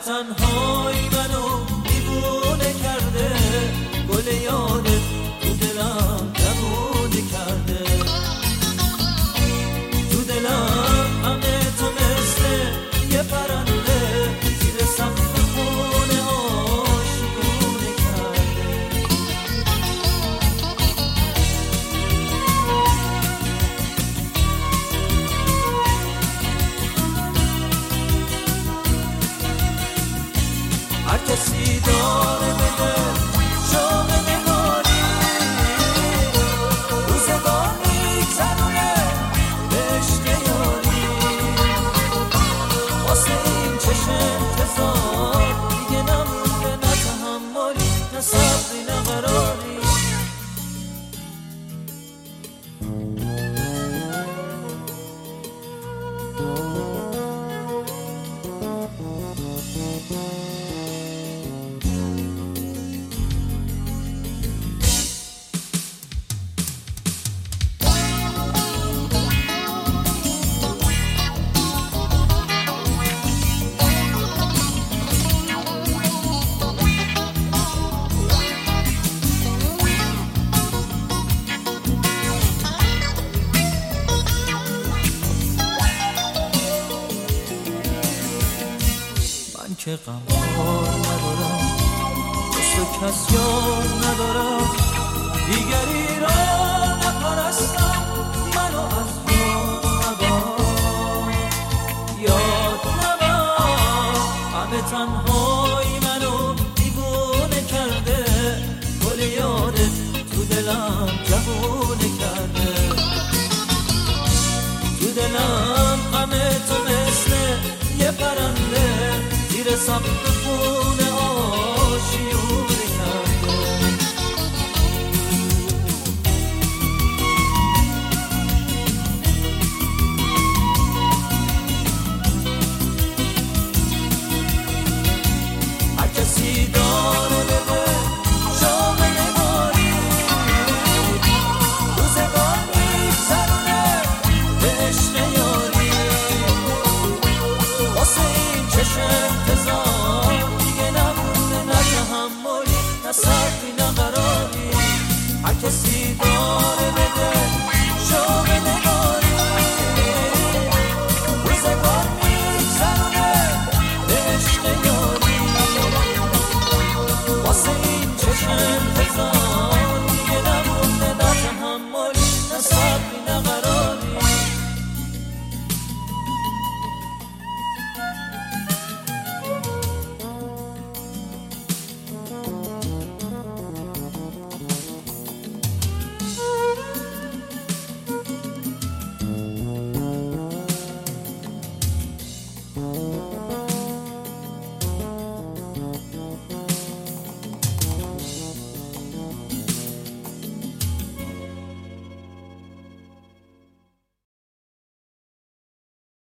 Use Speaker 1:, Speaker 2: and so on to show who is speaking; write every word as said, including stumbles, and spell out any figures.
Speaker 1: تنهایی منو دیوونه کرده، گل یادت تو دلم جوونه کرده، تو دلم همه تو مثل یه پرنده زیر سقف خونه آشیونه کرده. هر کسی داره بده شوق نگاری، روزگار میگذرونه به عشق یاری، واسه این چشم انتظار دیگه نمونده، نه تحملی نه صبری نه قراری. من که غمخوار ندارم، جز تو کس یار ندارم، دیگری را نپرستم، منو از یاد نبر، یاد نبر. همه تنهایی منو دیوونه کرده، گل یادت تو دلم جوونه کرده، تو دلم همه تو مثل یه پرنده زیر سقف خونه آشیونه کرده. هر کسی داره بده شوق نگاری، روزگار میگذرونه به عشق یاری، واسه این چشم انتظار دیگه نمونه، نه تحملی نه صبری نه قراری. هر کسی داره بده شوق نگاری، روزگار میگذرونه به عشق یاری، واسه